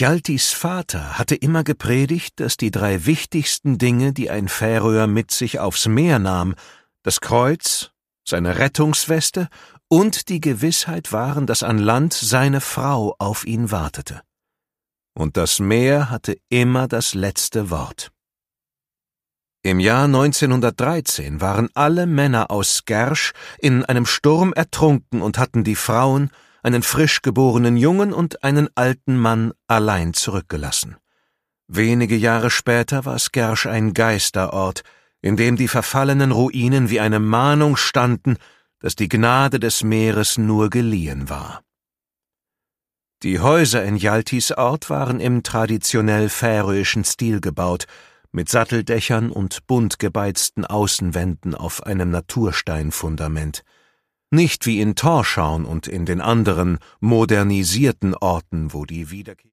Hjaltis Vater hatte immer gepredigt, dass die 3 wichtigsten Dinge, die ein Färöer mit sich aufs Meer nahm, das Kreuz, seine Rettungsweste und die Gewissheit waren, dass an Land seine Frau auf ihn wartete. Und das Meer hatte immer das letzte Wort. Im Jahr 1913 waren alle Männer aus Skersch in einem Sturm ertrunken und hatten die Frauen, einen frisch geborenen Jungen und einen alten Mann allein zurückgelassen. Wenige Jahre später war Skersch ein Geisterort, in dem die verfallenen Ruinen wie eine Mahnung standen, dass die Gnade des Meeres nur geliehen war. Die Häuser in Hjaltis Ort waren im traditionell färöischen Stil gebaut, mit Satteldächern und bunt gebeizten Außenwänden auf einem Natursteinfundament. Nicht wie in Tórshavn und in den anderen modernisierten Orten, wo die Wiederkehr